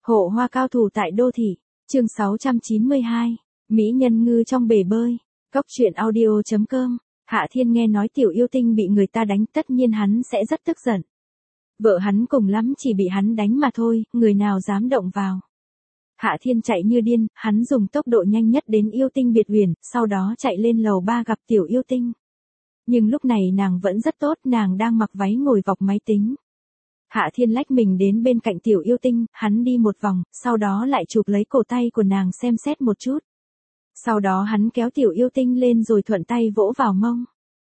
Hộ hoa cao thủ tại đô thị, chương 692, Mỹ nhân ngư trong bể bơi, Cóc truyện audio.com. Hạ Thiên nghe nói Tiểu Yêu Tinh bị người ta đánh, tất nhiên hắn sẽ rất tức giận. Vợ hắn cùng lắm chỉ bị hắn đánh mà thôi, người nào dám động vào. Hạ Thiên chạy như điên, hắn dùng tốc độ nhanh nhất đến Yêu Tinh biệt uyển, sau đó chạy lên lầu 3 gặp Tiểu Yêu Tinh. Nhưng lúc này nàng vẫn rất tốt, nàng đang mặc váy ngồi vọc máy tính. Hạ Thiên lách mình đến bên cạnh Tiểu Yêu Tinh, hắn đi một vòng, sau đó lại chụp lấy cổ tay của nàng xem xét một chút. Sau đó hắn kéo Tiểu Yêu Tinh lên rồi thuận tay vỗ vào mông.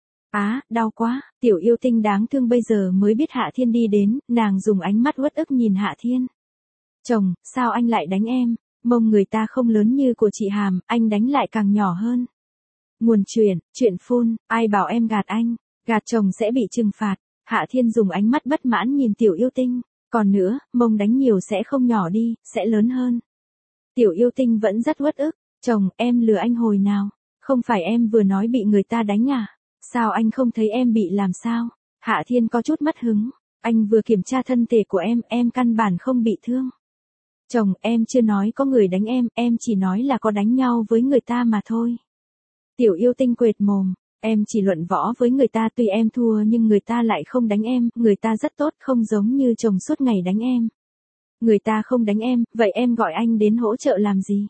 Á, đau quá, Tiểu Yêu Tinh đáng thương bây giờ mới biết Hạ Thiên đi đến, nàng dùng ánh mắt uất ức nhìn Hạ Thiên. Chồng, sao anh lại đánh em, mông người ta không lớn như của chị Hàm, anh đánh lại càng nhỏ hơn. Nguồn chuyện phun, ai bảo em gạt anh, gạt chồng sẽ bị trừng phạt. Hạ Thiên dùng ánh mắt bất mãn nhìn Tiểu Yêu Tinh, còn nữa, mông đánh nhiều sẽ không nhỏ đi, sẽ lớn hơn. Tiểu Yêu Tinh vẫn rất uất ức, chồng, em lừa anh hồi nào, không phải em vừa nói bị người ta đánh à, sao anh không thấy em bị làm sao? Hạ Thiên có chút mất hứng, anh vừa kiểm tra thân thể của em căn bản không bị thương. Chồng, em chưa nói có người đánh em chỉ nói là có đánh nhau với người ta mà thôi. Tiểu Yêu Tinh quệt mồm, em chỉ luận võ với người ta, tuy em thua nhưng người ta lại không đánh em, người ta rất tốt, không giống như chồng suốt ngày đánh em. Người ta không đánh em, vậy em gọi anh đến hỗ trợ làm gì?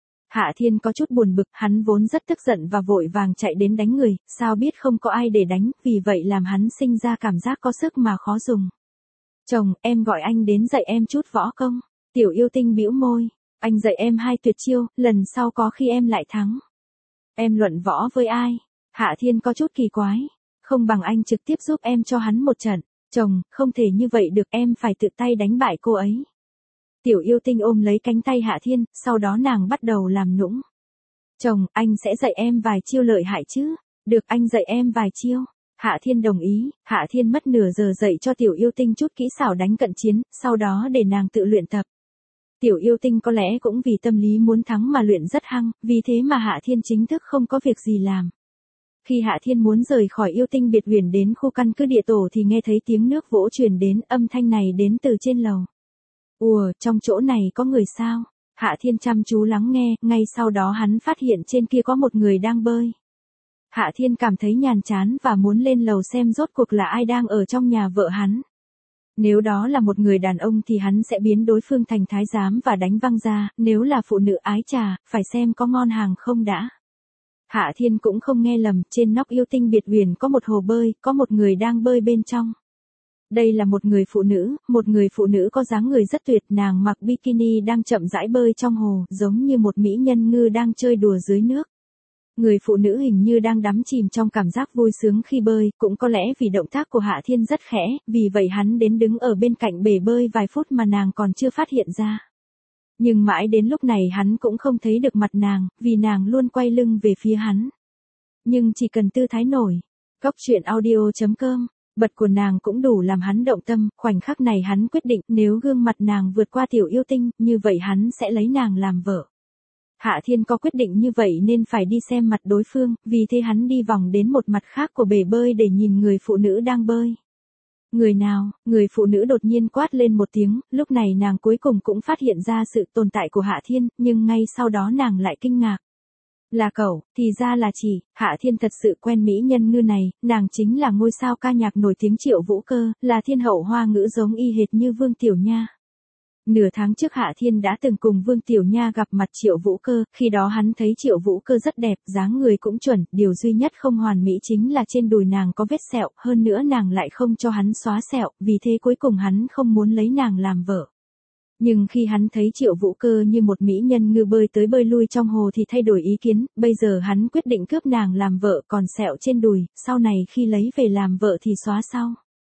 Hạ Thiên có chút buồn bực, hắn vốn rất tức giận và vội vàng chạy đến đánh người, sao biết không có ai để đánh, vì vậy làm hắn sinh ra cảm giác có sức mà khó dùng. Chồng, em gọi anh đến dạy em chút võ công. Tiểu Yêu Tinh bĩu môi, anh dạy em 2 tuyệt chiêu, lần sau có khi em lại thắng. Em luận võ với ai? Hạ Thiên có chút kỳ quái, không bằng anh trực tiếp giúp em cho hắn một trận. Chồng, không thể như vậy được, em phải tự tay đánh bại cô ấy. Tiểu Yêu Tinh ôm lấy cánh tay Hạ Thiên, sau đó nàng bắt đầu làm nũng. Chồng, anh sẽ dạy em vài chiêu lợi hại chứ? Được, anh dạy em vài chiêu. Hạ Thiên đồng ý, Hạ Thiên mất nửa giờ dạy cho Tiểu Yêu Tinh chút kỹ xảo đánh cận chiến, sau đó để nàng tự luyện tập. Tiểu Yêu Tinh có lẽ cũng vì tâm lý muốn thắng mà luyện rất hăng, vì thế mà Hạ Thiên chính thức không có việc gì làm. Khi Hạ Thiên muốn rời khỏi Yêu Tinh biệt uyển đến khu căn cứ địa tổ thì nghe thấy tiếng nước vỗ truyền đến, âm thanh này đến từ trên lầu. Ùa, trong chỗ này có người sao? Hạ Thiên chăm chú lắng nghe, ngay sau đó hắn phát hiện trên kia có một người đang bơi. Hạ Thiên cảm thấy nhàm chán và muốn lên lầu xem rốt cuộc là ai đang ở trong nhà vợ hắn. Nếu đó là một người đàn ông thì hắn sẽ biến đối phương thành thái giám và đánh văng ra, nếu là phụ nữ ái trà, phải xem có ngon hàng không đã. Hạ Thiên cũng không nghe lầm, trên nóc Yêu Tinh biệt uyển có một hồ bơi, có một người đang bơi bên trong. Đây là một người phụ nữ có dáng người rất tuyệt, nàng mặc bikini đang chậm rãi bơi trong hồ, giống như một mỹ nhân ngư đang chơi đùa dưới nước. Người phụ nữ hình như đang đắm chìm trong cảm giác vui sướng khi bơi, cũng có lẽ vì động tác của Hạ Thiên rất khẽ, vì vậy hắn đến đứng ở bên cạnh bể bơi vài phút mà nàng còn chưa phát hiện ra. Nhưng mãi đến lúc này hắn cũng không thấy được mặt nàng, vì nàng luôn quay lưng về phía hắn. Nhưng chỉ cần tư thái nổi, Cóc truyện audio.com, bật của nàng cũng đủ làm hắn động tâm, khoảnh khắc này hắn quyết định nếu gương mặt nàng vượt qua Tiểu Yêu Tinh, như vậy hắn sẽ lấy nàng làm vợ. Hạ Thiên có quyết định như vậy nên phải đi xem mặt đối phương, vì thế hắn đi vòng đến một mặt khác của bể bơi để nhìn người phụ nữ đang bơi. Người nào? Người phụ nữ đột nhiên quát lên một tiếng, lúc này nàng cuối cùng cũng phát hiện ra sự tồn tại của Hạ Thiên, nhưng ngay sau đó nàng lại kinh ngạc. Là cậu, thì ra là chị. Hạ Thiên thật sự quen mỹ nhân ngư này, nàng chính là ngôi sao ca nhạc nổi tiếng Triệu Vũ Cơ, là thiên hậu hoa ngữ giống y hệt như Vương Tiểu Nha. Nửa tháng trước Hạ Thiên đã từng cùng Vương Tiểu Nha gặp mặt Triệu Vũ Cơ, khi đó hắn thấy Triệu Vũ Cơ rất đẹp, dáng người cũng chuẩn, điều duy nhất không hoàn mỹ chính là trên đùi nàng có vết sẹo, hơn nữa nàng lại không cho hắn xóa sẹo, vì thế cuối cùng hắn không muốn lấy nàng làm vợ. Nhưng khi hắn thấy Triệu Vũ Cơ như một mỹ nhân ngư bơi tới bơi lui trong hồ thì thay đổi ý kiến, bây giờ hắn quyết định cướp nàng làm vợ, còn sẹo trên đùi, sau này khi lấy về làm vợ thì xóa sau.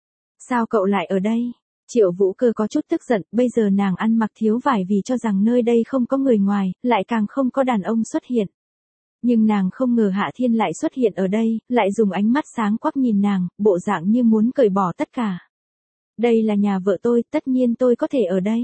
Sao cậu lại ở đây? Triệu Vũ Cơ có chút tức giận, bây giờ nàng ăn mặc thiếu vải vì cho rằng nơi đây không có người ngoài, lại càng không có đàn ông xuất hiện. Nhưng nàng không ngờ Hạ Thiên lại xuất hiện ở đây, lại dùng ánh mắt sáng quắc nhìn nàng, bộ dạng như muốn cởi bỏ tất cả. Đây là nhà vợ tôi, tất nhiên tôi có thể ở đây.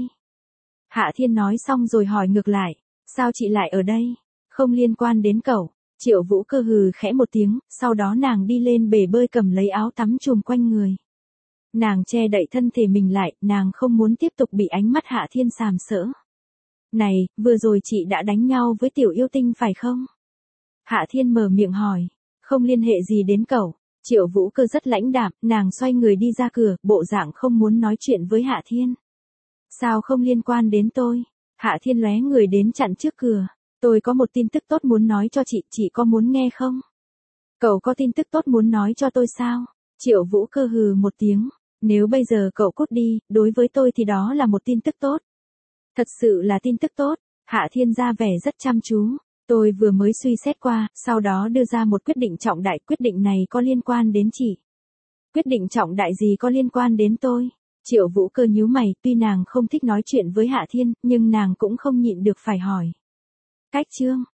Hạ Thiên nói xong rồi hỏi ngược lại, sao chị lại ở đây? Không liên quan đến cậu. Triệu Vũ Cơ hừ khẽ một tiếng, sau đó nàng đi lên bể bơi cầm lấy áo tắm trùm quanh người. Nàng che đậy thân thể mình lại, nàng không muốn tiếp tục bị ánh mắt Hạ Thiên sàm sỡ. Này, vừa rồi chị đã đánh nhau với tiểu yêu tinh phải không? Hạ Thiên mở miệng hỏi. Không liên hệ gì đến cậu. Triệu Vũ Cơ rất lãnh đạm, nàng xoay người đi ra cửa, bộ dạng không muốn nói chuyện với Hạ Thiên. Sao không liên quan đến tôi? Hạ Thiên lóe người đến chặn trước cửa. Tôi có một tin tức tốt muốn nói cho chị có muốn nghe không? Cậu có tin tức tốt muốn nói cho tôi sao? Triệu Vũ Cơ hừ một tiếng. Nếu bây giờ cậu cút đi, đối với tôi thì đó là một tin tức tốt. Thật sự là tin tức tốt. Hạ Thiên ra vẻ rất chăm chú. Tôi vừa mới suy xét qua, sau đó đưa ra một quyết định trọng đại. Quyết định này có liên quan đến chị. Quyết định trọng đại gì có liên quan đến tôi? Triệu Vũ Cơ nhíu mày, tuy nàng không thích nói chuyện với Hạ Thiên, nhưng nàng cũng không nhịn được phải hỏi. Cách chương